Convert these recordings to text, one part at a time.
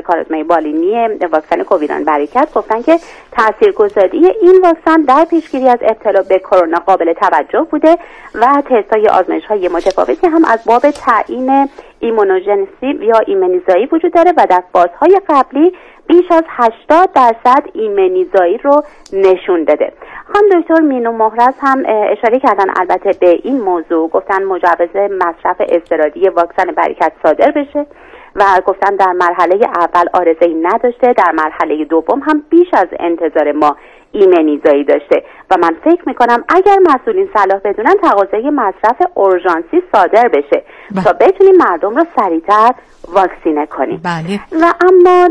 کارزمای بالینی واکسن کوویران برکت گفتن که تاثیرگذاری این واکسن در پیشگیری از ابتلا به کرونا قابل توجه بوده و تست‌های آزمایش‌های متفاوتی هم از باب تعیین ایمونوژنسی یا ایمنیزایی وجود داره و در فازهای قبلی بیش از 80% ایمنیزایی رو نشون داده. خانم دکتر مینو مهرز هم اشاره کردن البته به این موضوع، گفتن مجوز مصرف اضطراری واکسن برکت صادر بشه و گفتن در مرحله اول عارضه‌ای نداشته، در مرحله دوم هم بیش از انتظار ما ایمنیزایی داشته و من فکر میکنم اگر مسئولین صلاح بدونن تقاضای مصرف اورژانسی صادر بشه تا بتونیم مردم رو سریعتر واکسینه کنیم. بله. و اما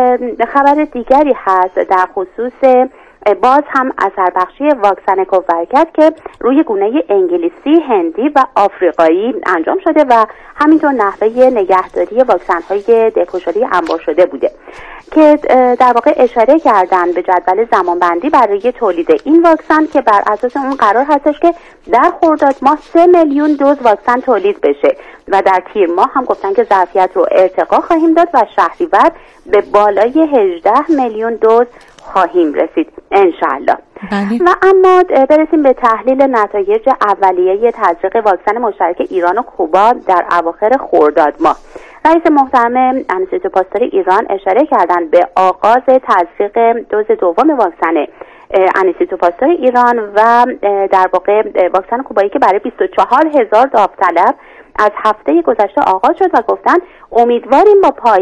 خبر دیگری هست در خصوص باز هم اثر بخشی واکسن کوویرکت که روی گونه انگلیسی، هندی و آفریقایی انجام شده و همینطور نحوه نگهداری واکسن‌های دپوشده انبار شده بوده که در واقع اشاره کردن به جدول زمانبندی برای تولید این واکسن که بر اساس اون قرار هستش که در خرداد ماه 3 میلیون دوز واکسن تولید بشه و در تیر ماه هم گفتن که ظرفیت رو ارتقا خواهیم داد و شهریور به بالای 18 میلیون دوز خواهیم رسید انشالله. بله. و اما برسیم به تحلیل نتایج اولیه تزریق واکسن مشترک ایران و کوبا در اواخر خرداد ماه. رئیس محترم انستیتو پاستور ایران اشاره کردند به آغاز تزریق دوز دوم واکسن انستیتو پاستور ایران و در واقع واکسن کوبایی که برای 24,000 داوطلب از هفته گذشته آغاز شد و گفتن امیدواریم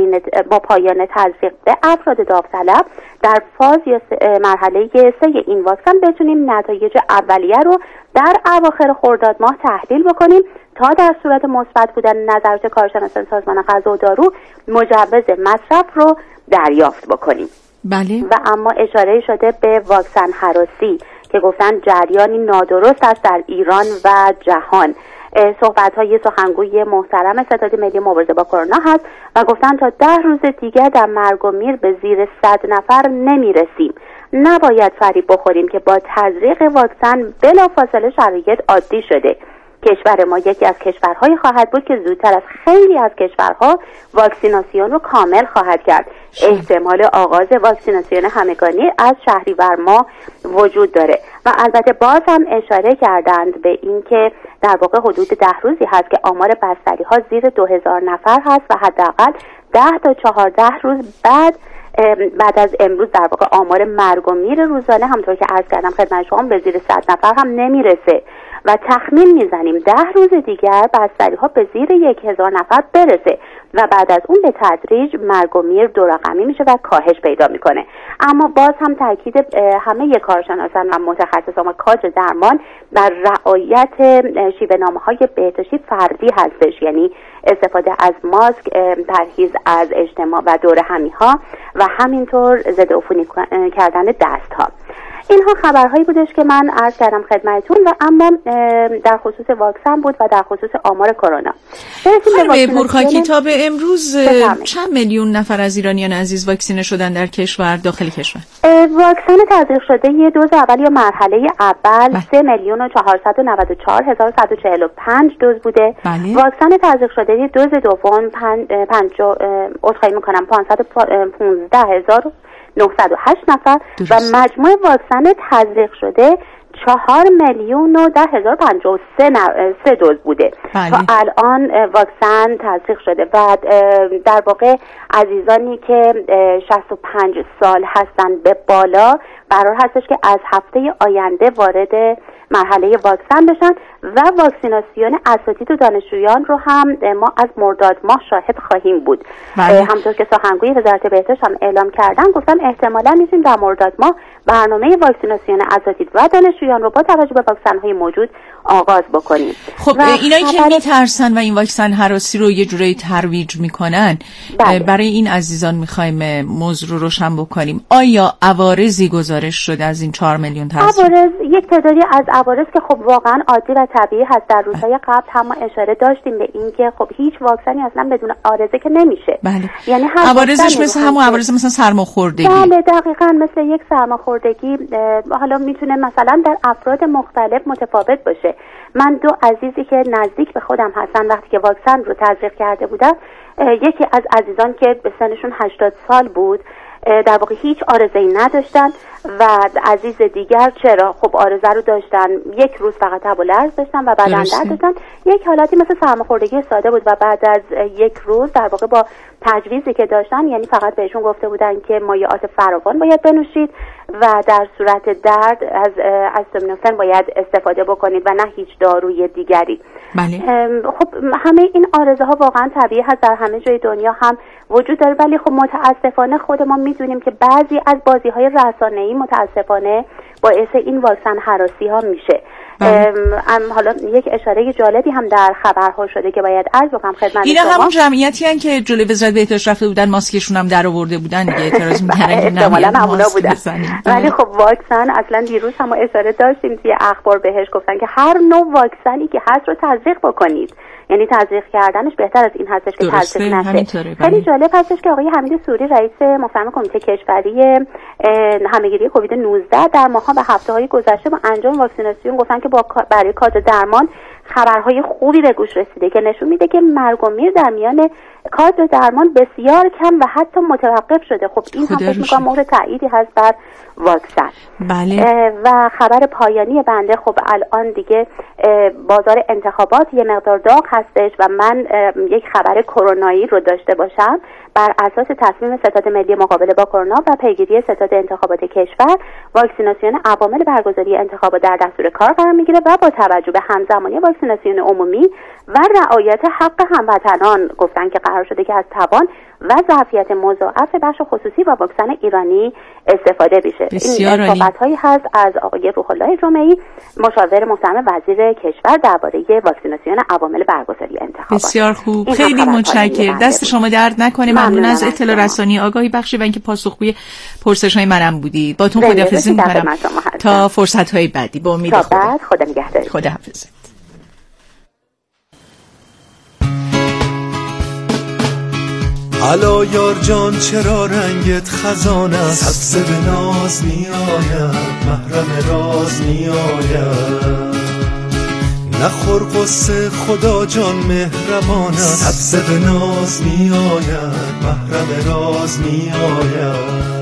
با پایان تزریق به افراد داوطلب در فاز یا مرحله 3 این واکسن بتونیم نتایج اولیه رو در اواخر خرداد ماه تحلیل بکنیم تا در صورت مثبت بودن نظرات کارشناسان سازمان غذا و دارو مجوز مصرف رو دریافت بکنیم. بله. و اما اشاره شده به واکسن هراسی که گفتن جریانی نادرست است در ایران و جهان. صحبت‌های سخنگوی محترم ستاد ملی مبارزه با کرونا هست و گفتن تا 10 روز دیگر در مرگ و میر به زیر 100 نفر نمیرسیم. نباید فریب بخوریم که با تزریق واکسن بلافاصله شرایط عادی شده. کشور ما یکی از کشورهایی خواهد بود که زودتر از خیلی از کشورها واکسیناسیون رو کامل خواهد کرد. احتمال آغاز واکسیناسیون همگانی از شهریور ماه وجود داره و البته باز هم اشاره کردند به اینکه در واقع حدود 10 روزی هست که آمار بستری ها زیر 2000 نفر هست و حداقل 10 تا 14 روز بعد از امروز در واقع آمار مرگ و میر روزانه همونطور که عرض کردم خدمت شما به زیر 100 نفر هم نمیرسه و تخمین میزنیم 10 روز دیگر بستری ها به زیر 1000 نفر برسه و بعد از اون به تدریج مرگ و میر 2 رقمی میشه و کاهش پیدا میکنه. اما باز هم تاکید همه کارشناسان و متخصصان و کادر درمان بر رعایت شیوه‌نامه‌های بهداشتی فردی هستش، یعنی استفاده از ماسک، پرهیز از اجتماع و دور همی ها و همینطور ضد عفونی کردن دست ها. اینها خبرهایی بودش که من عرض کردم خدمتتون و اما در خصوص واکسن بود و در خصوص آمار کرونا. خانم پورخاکی تا به امروز چند میلیون نفر از ایرانیان عزیز واکسینه شدن در کشور، داخل کشور؟ واکسن تزریق شده یه دوز اول یا مرحله اول 3,494,145 دوز بوده. بله. واکسن تزریق شده یه دوز دوم 515,908 نفر و مجموع واکسن تزریق شده 4,010,053 دوز بوده. بله. تا الان واکسن تزریق شده و در واقع عزیزانی که 65 سال هستن به بالا قرار هستش که از هفته آینده وارد مرحله واکسن بشن و واکسیناسیون اساتید و دانشجویان رو هم ما از مرداد ماه شاهد خواهیم بود. همونطور که سخنگوی وزارت بهداشت هم اعلام کردن گفتن احتمالاً میتونیم در مرداد ماه برنامه واکسیناسیون اساتید و دانشجویان رو با توجه به واکسن‌های موجود آغاز بکنیم. خب اینایی که میترسن و این واکسن هراسی رو یه جوری ترویج میکنن، برای این عزیزان میخوایم موضوع رو روشن بکنیم. آیا عوارضی گزارش شده از این 4 میلیون تزریق؟ عوارض یک تعدادی از عوارض که خب واقعا عادی و طبیعی هست. در روزهای قبل هم اشاره داشتیم به این که خب هیچ واکسنی اصلا بدون عارضه که نمیشه. بله. یعنی عوارضش مثل همون عوارض مثلا سرماخوردگی. بله دقیقاً مثل یک سرماخوردگی. حالا میتونه مثلا در افراد مختلف متفاوت باشه میشه. من دو عزیزی که نزدیک به خودم هستن وقتی که واکسن رو تزریق کرده بودن، یکی از عزیزان که به سنشون 80 سال بود در واقع هیچ عارضه‌ای نداشتن و عزیز دیگر چرا خب عارضه رو داشتن، یک روز فقط تب و لرز داشتن و بعداً درد داشتن. یک حالتی مثل سرماخوردگی ساده بود و بعد از یک روز در واقع با تجویزی که داشتن، یعنی فقط بهشون گفته بودن که مایعات فراوان باید بنوشید و در صورت درد از آستامینوفن باید استفاده بکنید و نه هیچ داروی دیگری. بله. خب همه این عارضه ها واقعا طبیعی هست، در همه جای دنیا هم وجود داره، ولی خب متاسفانه خود ما میدونیم که بعضی از بازی‌های رسانه‌ای متاسفانه باعث این واکسن هراسی ها میشه. حالا یک اشاره جالبی هم در خبرها شده که باید عرض بکنم خدمت شما. اینا همون جمعیتی هستن که جلوی وزارت بهداشت رفته بودن ماسکشون هم در آورده بودن دیگه، اعتراض می‌کردن احتمالاً همونا بودن. ولی خب واکسن اصلا دیروز هم اشاره داشتیم توی اخبار بهش گفتن که هر نوع واکسنی که هست رو تزریق بکنید، یعنی تزریق کردنش بهتر از این هستش که تزریق نشه. خیلی جالب هستش که آقای حمید سوری رئیس مفهم کمیته کشوری همهگیری کووید 19 در ماه‌ها و هفته‌های گذشته با انجام واکسیناسیون گفتن که برای کادر درمان خبرهای خوبی به گوش رسیده که نشون میده که مرگ و میر در میان کادر درمان بسیار کم و حتی متوقف شده. خب این هم فکر می‌کنم مهر تأییدی هست بر واکسن. بله. و خبر پایانی بنده، خب الان دیگه بازار انتخابات یه مقدار داغ هستش و من یک خبر کرونایی رو داشته باشم. بر اساس تصمیم ستاد ملی مقابله با کرونا و پیگیری ستاد انتخابات کشور، واکسیناسیون عوامل برگزاری انتخابات در دستور کار قرار میگیره و با توجه به همزمانی واکسیناسیون عمومی و رعایت حق هموطنان گفتن که قرار شده که از توان و ظرفیت مضاعف بخش خصوصی و واکسن ایرانی استفاده بشه. این صحبت‌هایی هست از آقای روح الله جمعی، مشاور محترم وزیر کشور درباره واکسیناسیون عوامل برگزاری انتخابات. بسیار خوب، خیلی متشکرم. دست شما درد نکنه. ممنون از اطلاع رسانی آگاهی بخشی و اینکه پاسخگوی پرسش‌های منم بودید. باتون خداحافظی می‌کنم تا فرصت‌های بعدی. با امید خدا نگهدار. خداحافظ. علا یار جان چرا رنگت خزان است، سبز به ناز میآید، محرم راز میآید. نخور قصه خدا جان مهربان است، سبز به ناز میآید، محرم راز میآید.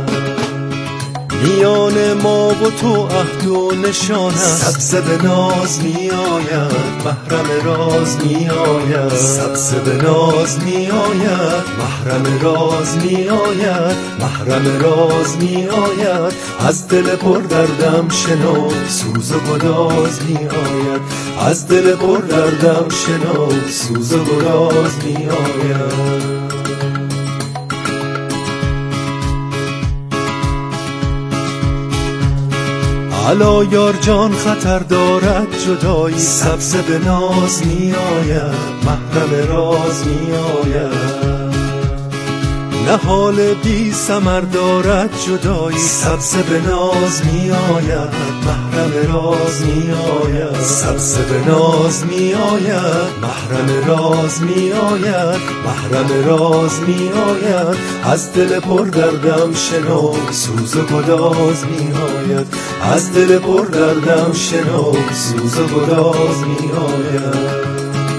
میان ما و تو عهد و نشان است، سبز به ناز میآید، محرم راز میآید. سبز به ناز میآید، محرم راز میآید، محرم راز میآید. از دل پر دردم شنو سوز و گداز میآید، از دل پر دردم شنو سوز و گداز میآید. علا یار جان خطر دارد جدایی، سبز به ناز می آید، محرم راز می آید. نهال بی ثمر دارد جدایی، سبز به ناز می آید، محرم راز می آید. سبز به ناز می آید، محرم راز می آید، محرم راز می آید. از دل پر دردم شنو سوز و گداز می آید، از دل پر دردم شنو سوز و گداز می آید.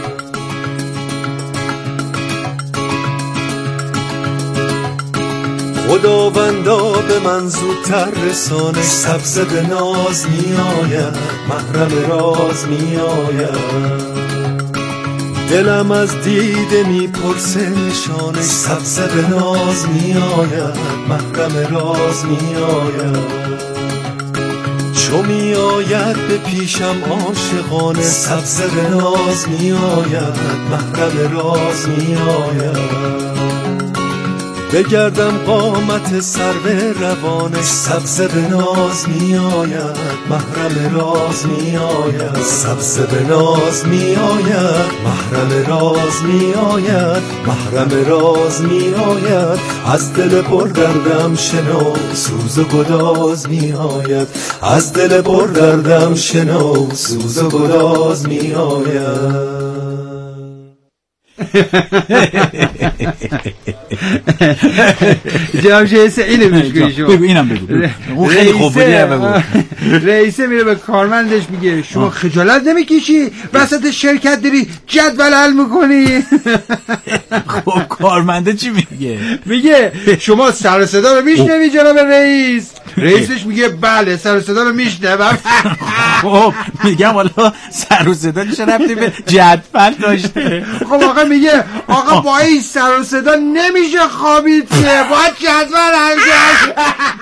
خداوندا به من زودتر رسانش، سبز به ناز می آید، محرم راز می آید. دلم از دیده می پرسه نشانش، سبز به ناز می آید، محرم راز می آید. چو می آید به پیشم عاشقانه، سبز به ناز می آید، محرم راز می آید. بگردم قامت سرو روانش، سبز به ناز می آید، محرم راز می آید. سبز به ناز می آید، محرم راز می آید، محرم راز می آید. از دل پر دردم شنو سوز و گداز می آید، از دل پر دردم شنو سوز و گداز می آید. جناب شایسته اینو میگویی شما. بگو اینم بگو. اون خیلی خوب بودی. رئیسه میره به کارمندش میگه شما خجالت نمیکشی وسط شرکت داری جدول حل میکنی؟ خب کارمنده چی میگه؟ میگه شما سر و صدا رو میشنوی جناب رئیس؟ رئیسش میگه بله سر و صدا رو میشنوم. خب میگم والا سر و صدا چه ربطی به جدول داشته؟ خب آقا میگه آقا با این سر و صدا نمیشه خوابید که باید جدول حل کرد.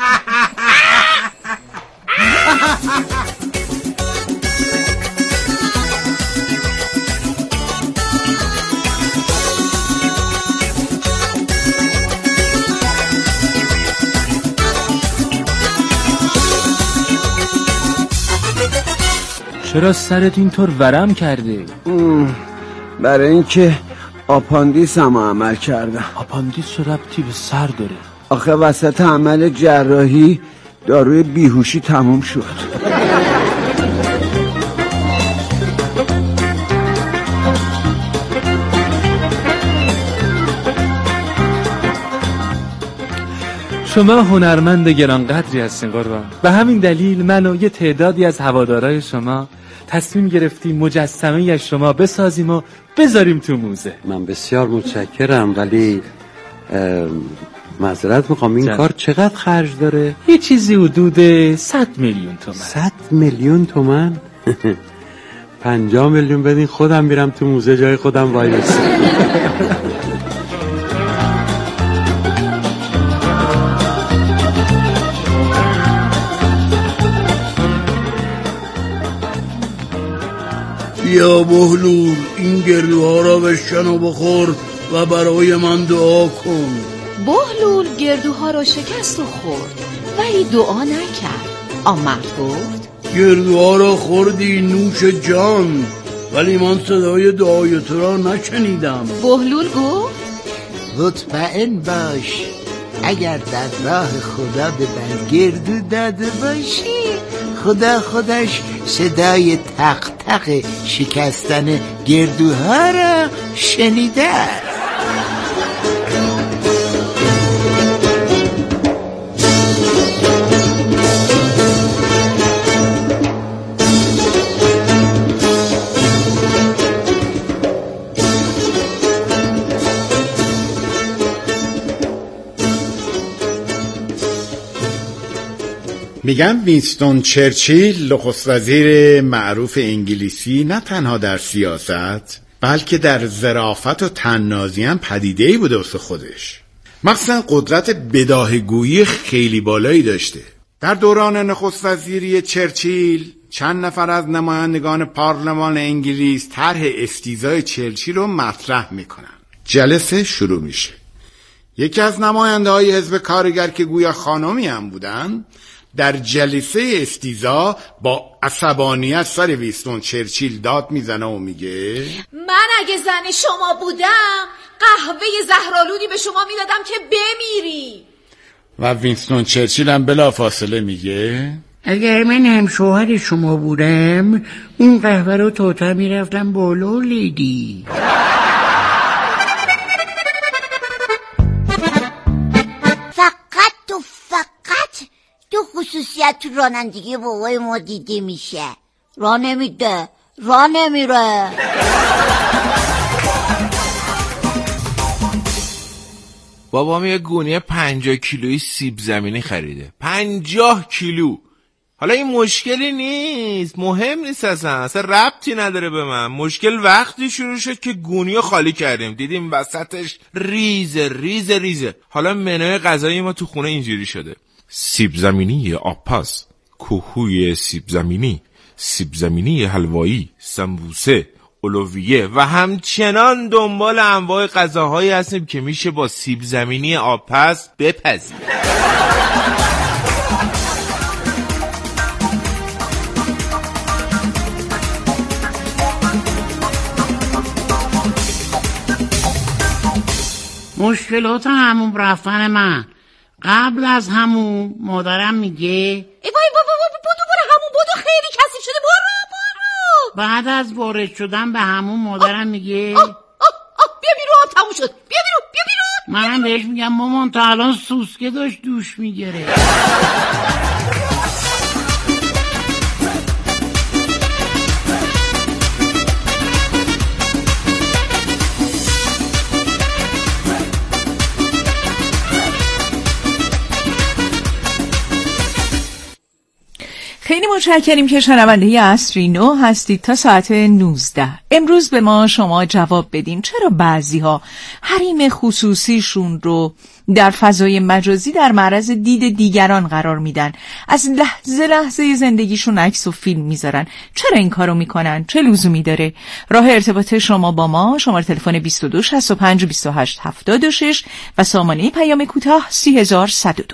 چرا سرت اینطور ورم کرده؟ برای اینکه آپاندیسم عمل کردم. آپاندیس چه ربطی به سر داره؟ آخه وسط عمل جراحی داروی بیهوشی تموم شد. شما هنرمند گرانقدری هستین قربان. به همین دلیل من و یه تعدادی از هوادارهای شما تصمیم گرفتیم مجسمه از شما بسازیم و بذاریم تو موزه. من بسیار متشکرم ولی معذرت میخوام این کار چقدر خرج داره؟ یه چیزی حدود 100 میلیون تومان. 100 میلیون تومان؟ 50 میلیون بدین خودم میرم تو موزه جای خودم وای بسیم. یا بهلول این گردوها را بشکن و بخور و برای من دعا کن. بهلول گردوها را شکست و خورد ولی دعا نکرد. آن مرد گفت گردوها را خوردی نوش جان ولی من صدای دعای تو را نشنیدم. بهلول گفت مطمئن باش اگر در راه خدا به من گردو داده باشی خدا خودش صدای تق تق شکستن گردوها را شنیده است. میگن وینستون چرچیل نخست وزیر معروف انگلیسی نه تنها در سیاست بلکه در ظرافت و طنازی هم پدیده‌ای بوده واسه خودش. مخصوصا قدرت بداهه‌گویی خیلی بالایی داشته. در دوران نخست وزیری چرچیل چند نفر از نمایندگان پارلمان انگلیس طرح استیزای چرچیل رو مطرح میکنن. جلسه شروع میشه. یکی از نماینده‌های حزب کارگر که گویا خانمی هم بودن در جلسه استیزا با عصبانیت سر وینستون چرچیل داد میزنه و میگه من اگه زن شما بودم قهوه زهرآلودی به شما میدادم که بمیری. و وینستون چرچیل هم بلافاصله میگه اگر من هم شوهر شما بودم اون قهوه رو توتا میرفتم بالا لیدی. فقط تو خصوصیت تو رانندگی بابای ما دیده میشه. راه نمیده، راه نمیره. بابام یه گونی 50 کیلویی سیب زمینی خریده. 50 کیلو. حالا این مشکلی نیست، مهم نیست، اصلا ربطی نداره به من. مشکل وقتی شروع شد که گونیو خالی کردیم، دیدیم وسطش ریزه. حالا منوی غذایی ما تو خونه اینجوری شده: سیب زمینی آبپز، کوهوی سیب زمینی حلوایی، سمبوسه، اولویه و همچنان دنبال انواع غذاهایی هستیم که میشه با سیب زمینی آبپز بپزیم. مشکلات هموم رفتن من قبل از هموم مادرم میگه ای وای برو همون بدو خیلی کثیف شده برو. بعد از وارد شدن به هموم مادرم میگه بیا تموم شد. بیا بیرون. منم بهش میگم مامان تا الان سوسکه داشت دوش میگیره. خیلی متشکریم که شنونده عصری نو هستید تا ساعت 19. امروز به ما شما جواب بدین چرا بعضی‌ها حریم خصوصیشون رو در فضای مجازی در معرض دید دیگران قرار میدن، از لحظه زندگیشون عکس و فیلم میذارن. چرا این کارو میکنن؟ چه لزومی داره؟ راه ارتباط شما با ما شماره تلفن 22 65 28 76 و سامانه پیام کوتاه 30102.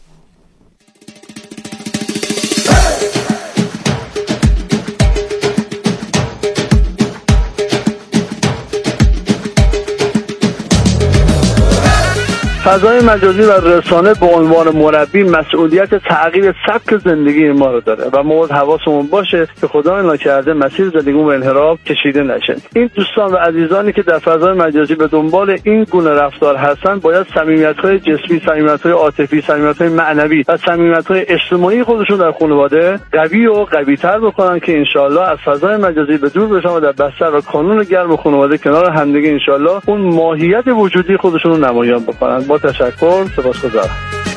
فضای مجازی و رسانه به عنوان مربی مسئولیت تغییر سبک زندگی ما رو داره و ما باید حواسمون باشه که خدا نکرده مسیر زندگیمون به انحراف کشیده نشه. این دوستان و عزیزانی که در فضای مجازی به دنبال این گونه رفتار هستن باید صمیمیت‌های جسمی، صمیمیت‌های عاطفی، صمیمیت‌های معنوی و صمیمیت‌های اجتماعی خودشون در خانواده قوی و قوی‌تر بکنن که انشالله از فضای مجازی به دور بشن و در بستر و کانون گرم خانواده کنار همدیگه انشالله اون ماهیت وجودی خودشون رو نمایان بکنن. با تشکر، سپاسگزارم.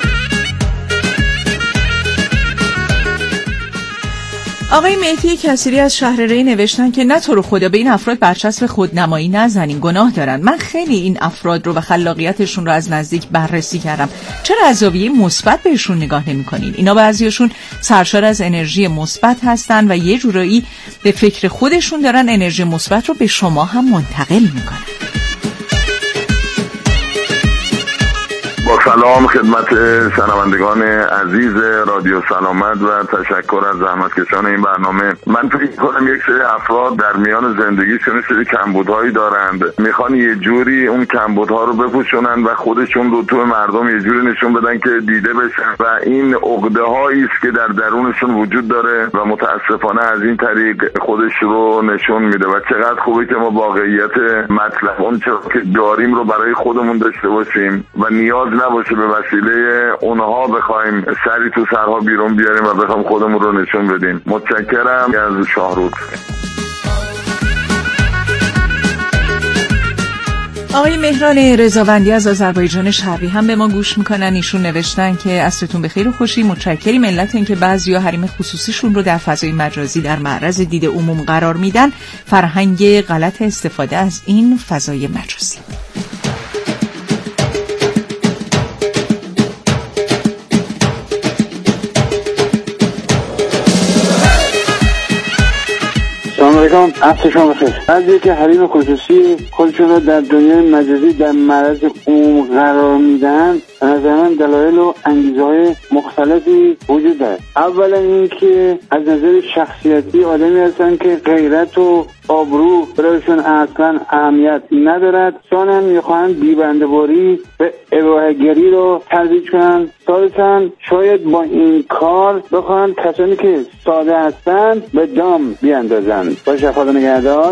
آقای مهدی کثیری از شهر ری نوشتن که نه تو رو خدا به این افراد برچسب خودنمایی نزنین، گناه دارن. من خیلی این افراد رو و خلاقیتشون رو از نزدیک بررسی کردم. چرا از زاویه مثبت بهشون نگاه نمی‌کنین؟ اینا بعضیاشون سرشار از انرژی مثبت هستن و یه جورایی به فکر خودشون دارن انرژی مثبت رو به شما هم منتقل میکنن. با سلام خدمت شنوندگان عزیز رادیو سلامت و تشکر از زحمتکشان این برنامه. من فکر کنم یک سری افراد در میان زندگیشون سری کمبودهایی دارند، میخوان یه جوری اون کمبودها رو بپوشونن و خودشون رو تو مردم یه جوری نشون بدن که دیده بشن و این عقده‌هایی است که در درونشون وجود داره و متاسفانه از این طریق خودش رو نشون میده. و چقدر خوبه که ما واقعیت مطلب اون چیزی که داریم رو برای خودمون داشته باشیم و نیاز نباشه به وسیله اونها بخوایم سری تو سرها بیرون بیاریم و بخوایم خودمون رو نشون بدیم. متشکرم از شاهرود. آقای مهران رضاوندی از آذربایجان شرقی هم به ما گوش میکنن. ایشون نوشتن که عصرتون بخیر و خوشی. متشکریم. علت این که بعضیا حریم خصوصیشون رو در فضای مجازی در معرض دید عموم قرار میدن فرهنگ غلط استفاده از این فضای مجازی. سلام علیکم، عصر شما بخیر. بعضی که حریم خصوصی خودشون رو در دنیای مجازی در معرض عموم قرار میدن، به نظر من دلایل و انگیزه‌های مختلفی وجود داره. اولا این که از نظر شخصیتی آدمی هستن که غیرت و آبرو برایشون اصلا اهمیت ندارد. ثانیاً میخواهند بی‌بنده‌باری به اباحه‌گری رو ترویج کنن. ثالثاً شاید با این کار بخواهند کسانی که ساده هستند به دام بیاندازند. باشه، خدا نگهدار.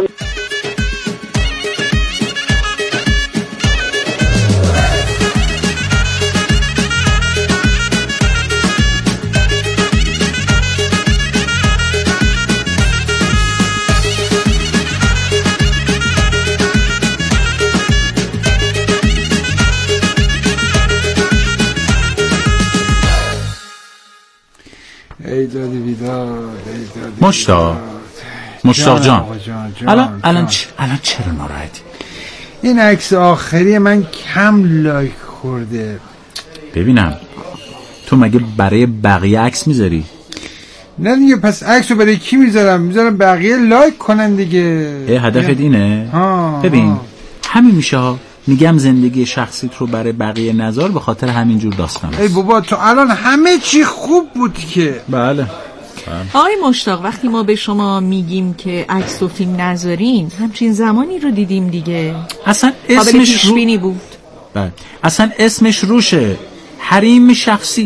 مشتاق جان. الان چرا ناراحتی؟ این عکس آخری من کم لایک خورده. ببینم تو مگه برای بقیه عکس میذاری؟ نه دیگه، پس عکس رو برای کی میذارم؟ میذارم بقیه لایک کنن دیگه. هدفت اینه؟ ببین همین میشه ها. میگم زندگی شخصیت رو برای بقیه نذار، به خاطر همین جور داستان. ای بابا تو الان همه چی خوب بود که. بله. آقای مشتاق، وقتی ما به شما میگیم که عکس و فیلم نذارین، همچین زمانی رو دیدیم دیگه. اصلا اسمش بود. بله. اصلا اسمش روشه، حریم شخصی.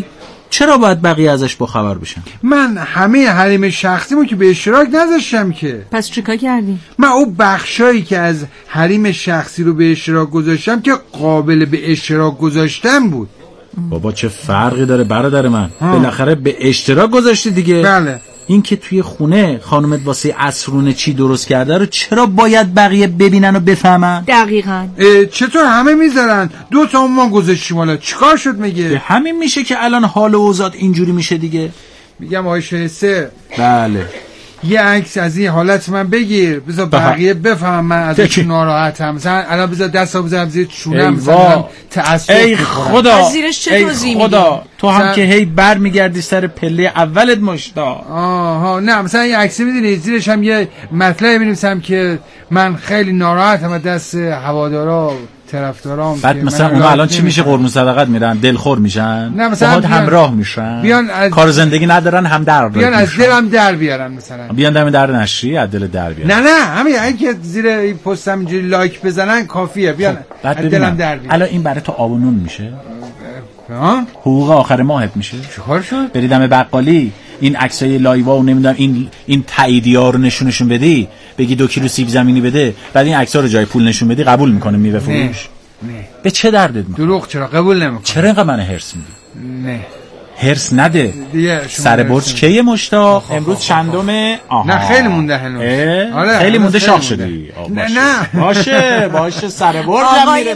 چرا باید بقیه ازش باخبر بشن؟ من همه حریم شخصیمو که به اشتراک نذاشتم که. پس چیکار کردی؟ من اون بخشایی که از حریم شخصی رو به اشتراک گذاشتم که قابل به اشتراک گذاشتن بود. بابا چه فرقی داره برادر من؟ بالاخره به اشتراک گذاشتی دیگه. بله. این که توی خونه خانومت واسه عصرونه چی درست کرده رو چرا باید بقیه ببینن و بفهمن؟ دقیقاً. چطور همه میذارن 2 تومن گذاشتیم حالا چیکار شد میگه؟ همین میشه که الان حال و اوضاع اینجوری میشه دیگه. میگم آقای شایسته. بله. یه عکس از این حالت من بگیر بذار بقیه بفهمم من ازش ناراحتم. مثلا الان بذار دستم بذارم زیر چونم مثلا تأسف ای خدا زیرش چه توضیح میدی؟ تو هم که هی بر میگردی سر پله اولت مشتا. آها نه مثلا یه عکس میدونی زیرش هم یه مطلبی می‌نویسم که من خیلی ناراحتم از دست هوادارا طرفدارام. بعد مثلا اونا الان چی میشه؟ قربون صدقت میرن، دلخور میشن، نه مثلا همراه میشن، بیان از کار زندگی ندارن، هم در بیان از دلم در بیارن، مثلا بیان در نشری از دل در بیارن. نه همین اینکه زیر این پستم اینجوری لایک بزنن کافیه. بیان از دلم در بیارن. الان این برای تو آب و نون میشه؟ حقوق آخر ماهت میشه؟ چیکار شد؟ بری دم بقالی این عکسای لایوا و نمیدونم این تاییدیا رو نشون بدی، بگی 2 کیلو سیب زمینی بده، بعد این عکس‌ها رو جای پول نشون بدی، قبول میکنه میوه فروش؟ نه. به چه دردت میکنه؟ دروغ چرا قبول نمیکنه؟ چرا اینقدر من هرس میدی؟ نه هرس نده. سر برج کیه مشتاق؟ امروز چندم؟ نه خیلی مونده هنوز. آره خیلی مونده شاخ شدی. نه باشه سر برج هم میره.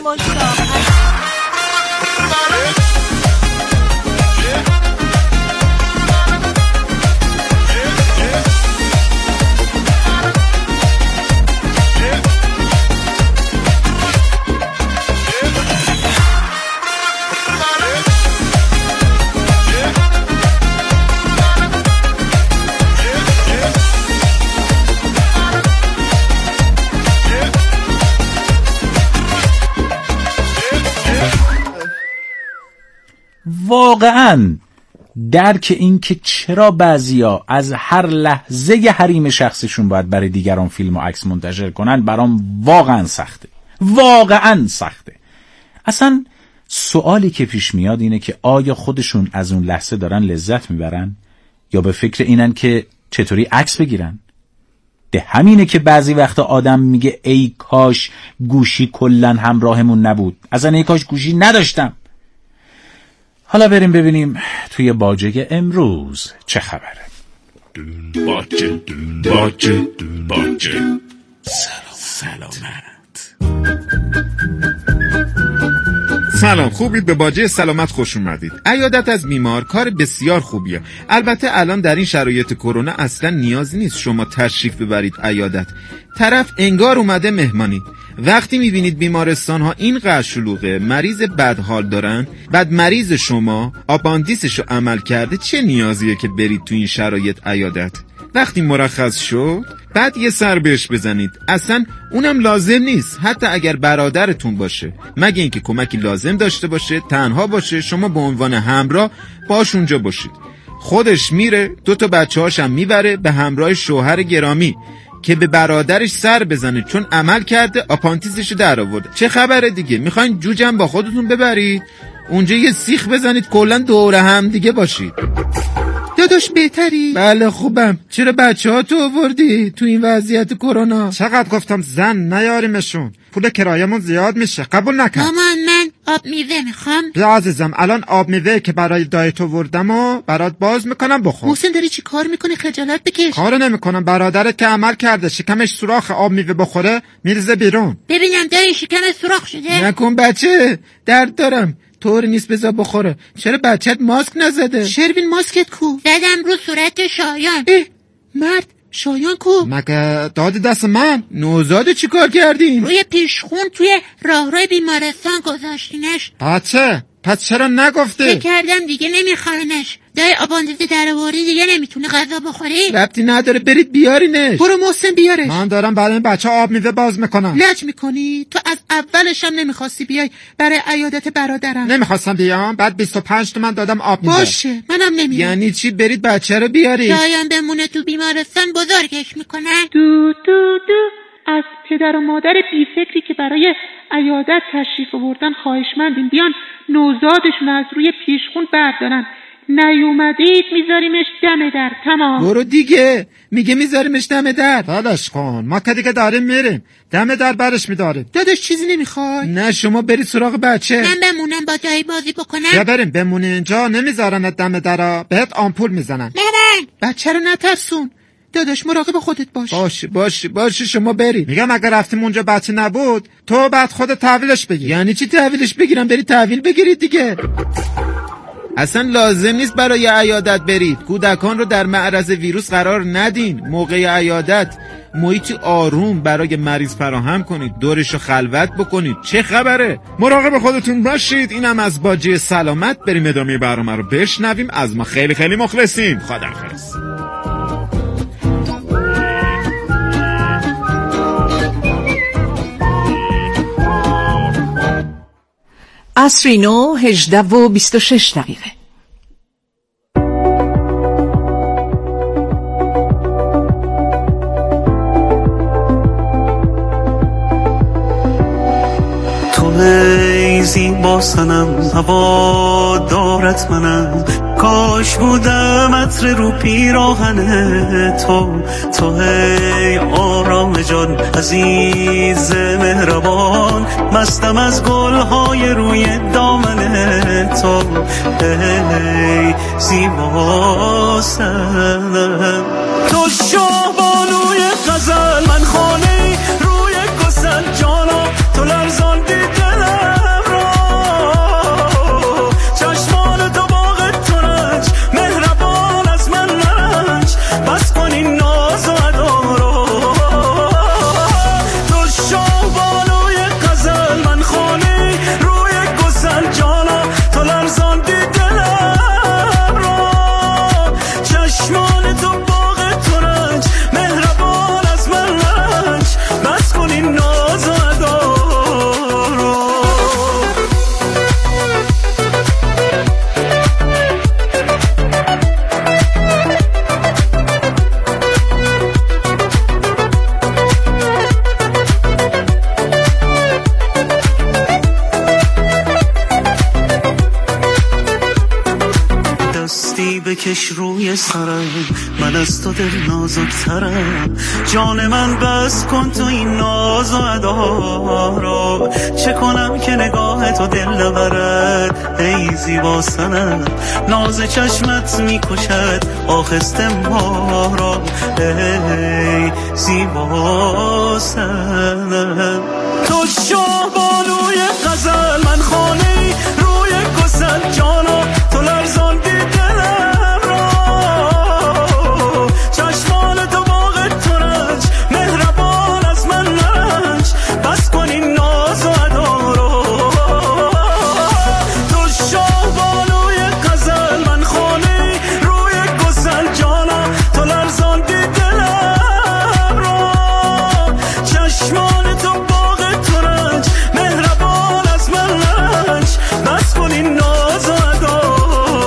واقعاً درک این که چرا بعضیا از هر لحظه حریم شخصیشون باید برای دیگران فیلم و عکس منتشر کنن برام واقعاً سخته. اصلا سوالی که پیش میاد اینه که آیا خودشون از اون لحظه دارن لذت میبرن یا به فکر اینن که چطوری عکس بگیرن؟ ده همینه که بعضی وقتا آدم میگه ای کاش گوشی کلن همراهمون نبود. اصلا ای کاش گوشی نداشتم. حالا بریم ببینیم توی باجه امروز چه خبره. باجه سلام، خوبید؟ به باجه سلامت خوش اومدید. عیادت از بیمار کار بسیار خوبیه. البته الان در این شرایط کرونا اصلا نیاز نیست شما تشریف ببرید عیادت. طرف انگار اومده مهمانی. وقتی میبینید بیمارستان ها اینقدر شلوغه، مریض بدحال دارن، بعد مریض شما آپاندیسشو عمل کرده، چه نیازیه که برید تو این شرایط عیادت؟ وقتی مرخص شد بعد یه سر بهش بزنید. اصلا اونم لازم نیست، حتی اگر برادرتون باشه، مگه اینکه کمکی لازم داشته باشه، تنها باشه، شما به عنوان همراه باش اونجا باشید. خودش میره 2 بچه‌هاش هم میبره به همراه شوهر گرامی که به برادرش سر بزنه چون عمل کرده آپاندیسشو در آورده. چه خبره دیگه؟ میخواین جوجم با خودتون ببرید اونجا یه سیخ بزنید کلا دور هم دیگه باشید. داداش بهتری؟ بله خوبم. چرا بچه‌ها تو آوردی تو این وضعیت کرونا؟ چقدر گفتم زن نیاریمشون، پول کرایمون زیاد میشه، قبول نکن. مامان من آب میوه میخوام. بیا عزیزم الان آب میوه که برای دایت آوردم و برات باز میکنم بخور. محسن داری چی کار میکنی؟ خجالت بکش. کارو نمیکنم، برادرت که عمل کرده شکمش سوراخ، آب میوه بخوره میریزه بیرون. ببینم داری شکمش سوراخ شده؟ نکن بچه، درد دارم. طور نیست بذار بخوره. چرا بچت ماسک نزده؟ شروین ماسکت کو؟ زدم رو صورت شایان. مرد شایان کو؟ مگه دادی دست من؟ نوزاد چی کار کردین؟ روی پیشخون توی راهروی بیمارستان گذاشتینش. بچه پس چرا نگفتی؟ فکر کردم دیگه نمیخواینش. دای آپاندیس درآوری دیگه نمیتونه غذا بخوری. ربطی نداره، برید بیارینش. برو محسن بیارش. من دارم برای این بچه آب میوه باز میکنم. لج میکنی؟ تو از اولش هم نمیخواستی بیای برای عیادت برادرم. نمیخواستم بیام، بعد 25 تومن دادم آب میوه. باشه منم نمیام. یعنی چی؟ برید بچه رو بیارید. شایان بمونه تو بیمارستان بزرگش میکنن. دو دو دو از پدر و مادر بیفکری که برای عیادت تشریف آوردن خواهشمندیم بیان نوزادشون از روی پیشخون بردارن. نیومدید میذاریمش دم در. تمام. برو دیگه، میگه میذاریمش دم در. ولش کن، ما که دیگه داریم میریم، دم در برش میداره. داداش چیزی نمیخوای؟ نه شما برید سراغ بچه. من بمونم با دایی بازی بکنم؟ یا بریم بمونی اینجا، نمیذارن دم درا، بهت آمپول میزنن. مامان بچه رو نترسون داداش، مراقب خودت باش. باشه شما بری. میگم اگر رفتیم اونجا بچه نبود تو بعد خودت تحویلش بگیر. یعنی چی تحویلش بگیرم؟ بری تحویل بگیرید دیگه. اصلا لازم نیست برای عیادت برید. کودکان رو در معرض ویروس قرار ندین. موقع عیادت محیطی آروم برای مریض فراهم کنید، دورشو خلوت بکنید. چه خبره؟ مراقب خودتون باشید. اینم از باجه سلامت. بریم ادامه برنامه رو بشنویم. از ما خیلی خیلی مخلصیم. خداحافظ. عصری نو 18:26. تو ای زیبا صنم هوادارت منم، کاش بودم عطر رو پیراهن تو ای آرام جان عزیز مهربان، مستم از گلهای روی دامن تو ای زیبا صنم. تو شاهبانوی غزل، من خانه روی گسل جانا، تو لرزان دلم را، چشمان تو باغ ترنج مهربان از من نرنج، بس کن این ناز و ادا را. تو شاهبانوی غزل، من خانه روی گسل جانا، تو لرزان دلم را، چشمان تو باغ ترنج مهربان از من نرنج، بس کن این ناز و ادا را. دستی بکش روی سرم، من از تو دل نازکترم، جان من بس کن تو این ناز و ادا را. چه کنم که نگاه تو دل نبرد ای زیبا صنم، ناز چشمت میکشد آخسته ما را ای زیبا صنم. تو شاهبانوی غزل، من خانه روی گسل جانا، تو لرزان دلم را، چشمان تو باغ ترنج مهربان از من نرنج، بس کن این ناز و ادا را. تو شاهبانوی غزل، من خانه روی گسل جانا، تو لرزان دلم را، چشمان تو باغ ترنج مهربان از من نرنج، بس کن این ناز و ادا را.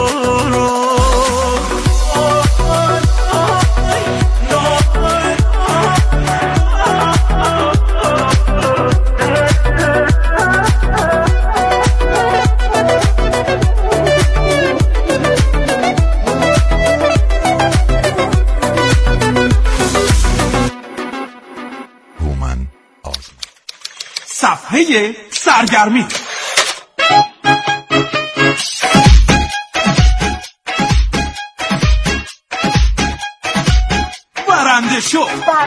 صفحه سرگرمی. برنده شو.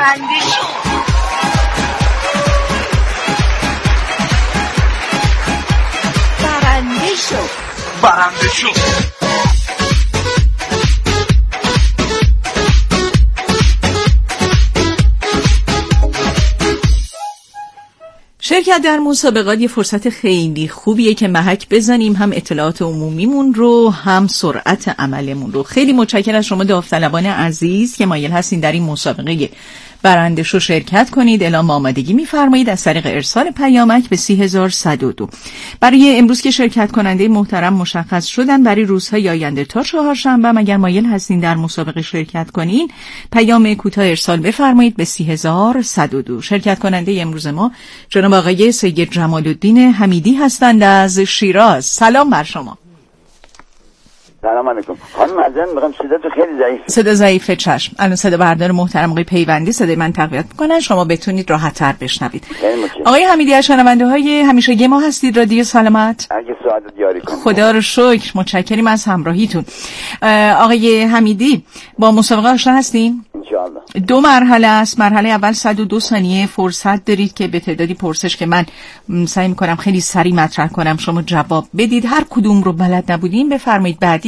شرکت در مسابقات یه فرصت خیلی خوبیه که محک بزنیم هم اطلاعات عمومیمون رو هم سرعت عملمون رو. خیلی متشکرم از شما داوطلبان عزیز که مایل هستین در این مسابقه برنده شو شرکت کنید. اعلام آمادگی می‌فرمایید از طریق ارسال پیامک به 30012. برای امروز که شرکت کننده محترم مشخص شدن برای روزهای آینده تا چهارشنبه، اگر مایل هستین در مسابقه شرکت کنین پیام کوتاه ارسال بفرمایید به 30012. شرکت کننده امروز ما جناب آقای سید جمال الدین حمیدی هستند از شیراز. سلام بر شما. سلام علیکم خانم عزیزم، میگم صداتون خیلی ضعیف. صدا ضعیفه، چشم. الان صدا بردار محترم آقای پیوندی صدای من تقویت میکنن، شما بتونید راحت‌تر بشنوید. آقای حمیدی از شنونده‌های همیشگی ما هستید رادیو سلامت؟ اگه سعادت یاری کنید. خدا رو شکر، متشکریم از همراهیتون. آقای حمیدی با مسابقه آشنا هستین؟ انشاءالله. 2 مرحله است. مرحله اول 102 ثانیه فرصت دارید که به تعدادی پرسش که من سعی می‌کنم خیلی سریع مطرح کنم شما جواب بدید. هر کدوم رو بلد نبودین بفرمایید بعدی